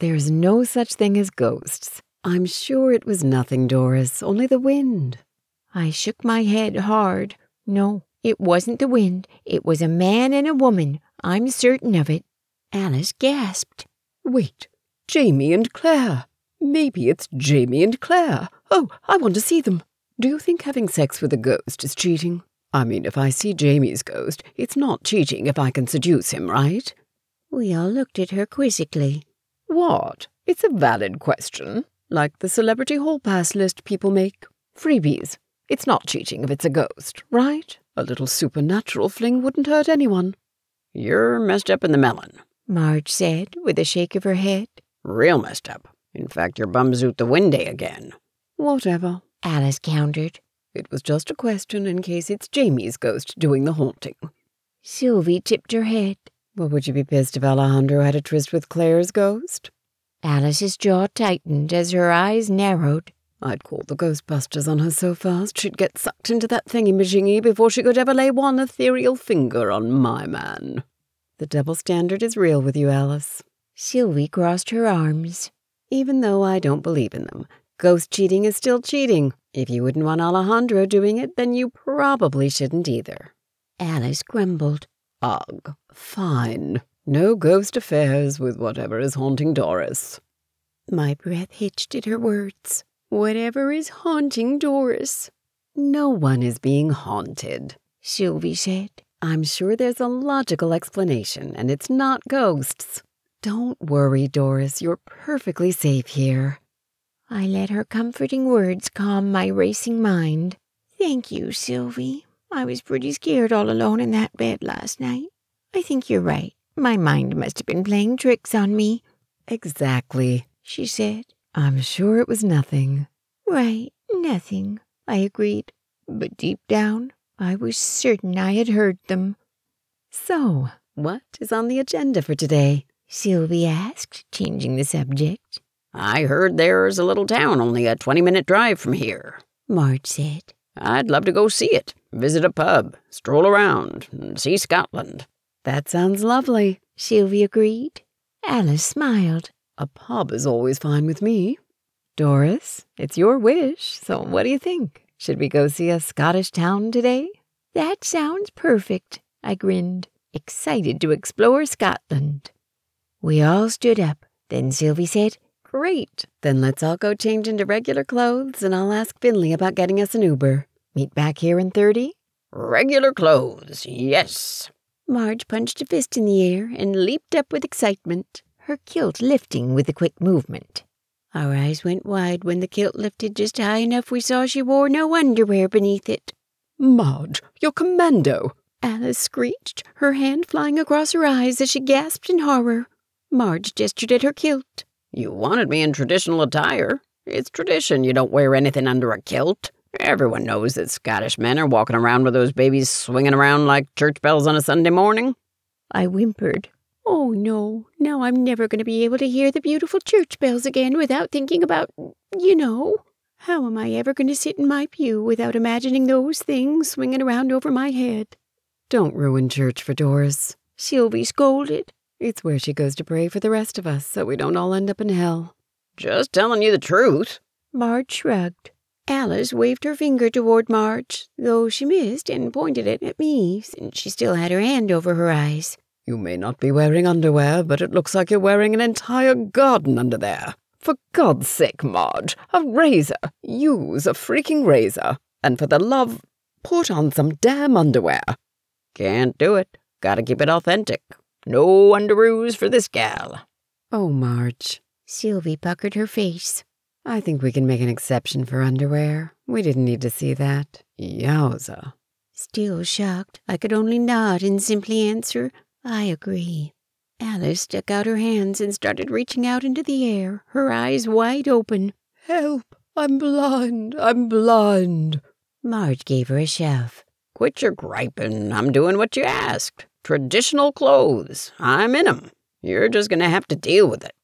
There's no such thing as ghosts. I'm sure it was nothing, Doris, only the wind. I shook my head hard. No, it wasn't the wind. It was a man and a woman. I'm certain of it. Alice gasped. Wait, Jamie and Claire. Maybe it's Jamie and Claire. Oh, I want to see them. Do you think having sex with a ghost is cheating? I mean, if I see Jamie's ghost, it's not cheating if I can seduce him, right? We all looked at her quizzically. What? It's a valid question. Like the celebrity hall pass list people make. Freebies. It's not cheating if it's a ghost, right? A little supernatural fling wouldn't hurt anyone. You're messed up in the melon, Marge said, with a shake of her head. Real messed up. In fact, your bum's out the windy again. Whatever, Alice countered. It was just a question in case it's Jamie's ghost doing the haunting. Sylvie tipped her head. Well, would you be pissed if Alejandro had a tryst with Claire's ghost? Alice's jaw tightened as her eyes narrowed. I'd call the Ghostbusters on her so fast she'd get sucked into that thingy-majingy before she could ever lay one ethereal finger on my man. The double standard is real with you, Alice. Sylvie crossed her arms. Even though I don't believe in them, ghost cheating is still cheating. If you wouldn't want Alejandro doing it, then you probably shouldn't either. Alice grumbled. Ugh, fine. No ghost affairs with whatever is haunting Doris. My breath hitched at her words. Whatever is haunting Doris? No one is being haunted, Sylvie said. I'm sure there's a logical explanation, and it's not ghosts. Don't worry, Doris. You're perfectly safe here. I let her comforting words calm my racing mind. Thank you, Sylvie. I was pretty scared all alone in that bed last night. I think you're right. My mind must have been playing tricks on me. Exactly, she said. I'm sure it was nothing. Right, nothing, I agreed. But deep down, I was certain I had heard them. So, what is on the agenda for today? Sylvie asked, changing the subject. I heard there's a little town only a 20-minute drive from here, Marge said. I'd love to go see it, visit a pub, stroll around, and see Scotland. That sounds lovely, Sylvie agreed. Alice smiled. A pub is always fine with me. Doris, it's your wish, so what do you think? Should we go see a Scottish town today? That sounds perfect, I grinned, excited to explore Scotland. We all stood up. Then Sylvie said, Great, then let's all go change into regular clothes and I'll ask Finley about getting us an Uber. Meet back here in 30? Regular clothes, yes. Marge punched a fist in the air and leaped up with excitement, her kilt lifting with a quick movement. Our eyes went wide when the kilt lifted just high enough we saw she wore no underwear beneath it. Marge, you're commando, Alice screeched, her hand flying across her eyes as she gasped in horror. Marge gestured at her kilt. You wanted me in traditional attire. It's tradition you don't wear anything under a kilt. Everyone knows that Scottish men are walking around with those babies swinging around like church bells on a Sunday morning. I whimpered. Oh no, now I'm never going to be able to hear the beautiful church bells again without thinking about, How am I ever going to sit in my pew without imagining those things swinging around over my head? Don't ruin church for Doris, Sylvie scolded. It's where she goes to pray for the rest of us so we don't all end up in hell. Just telling you the truth. Marge shrugged. Alice waved her finger toward Marge, though she missed and pointed it at me since she still had her hand over her eyes. You may not be wearing underwear, but it looks like you're wearing an entire garden under there. For God's sake, Marge, a razor. Use a freaking razor. And for the love, put on some damn underwear. Can't do it. Gotta keep it authentic. No underoos for this gal. Oh, Marge. Sylvie puckered her face. I think we can make an exception for underwear. We didn't need to see that. Yowza. Still shocked, I could only nod and simply answer, I agree. Alice stuck out her hands and started reaching out into the air, her eyes wide open. Help! I'm blind. Marge gave her a shove. Quit your griping. I'm doing what you asked. Traditional clothes. I'm in 'em. You're just gonna have to deal with it.